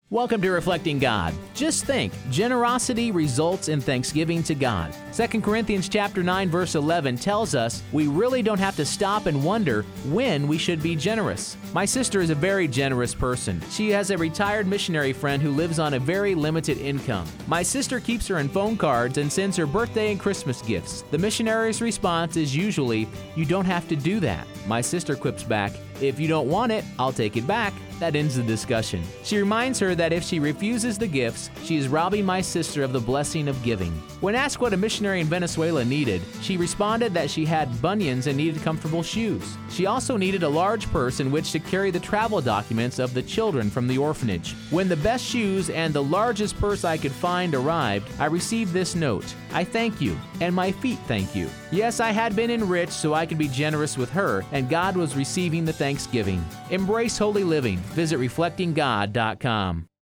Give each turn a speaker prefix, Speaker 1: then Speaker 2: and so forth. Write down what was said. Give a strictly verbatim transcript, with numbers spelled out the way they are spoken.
Speaker 1: Welcome to Reflecting God. Just think, generosity results in thanksgiving to God. Second Corinthians chapter nine verse eleven tells us we really don't have to stop and wonder when we should be generous. My sister is a very generous person. She has a retired missionary friend who lives on a very limited income. My sister keeps her in phone cards and sends her birthday and Christmas gifts. The missionary's response is usually, "You don't have to do that." My sister quips back, "If you don't want it, I'll take it back." That ends the discussion. She reminds her that if she refuses the gifts, she is robbing my sister of the blessing of giving. When asked what a missionary in Venezuela needed, she responded that she had bunions and needed comfortable shoes. She also needed a large purse in which to carry the travel documents of the children from the orphanage. When the best shoes and the largest purse I could find arrived, I received this note: "I thank you, and my feet thank you." Yes, I had been enriched so I could be generous with her, and God was receiving the thanksgiving. Embrace holy living. Visit reflecting god dot com.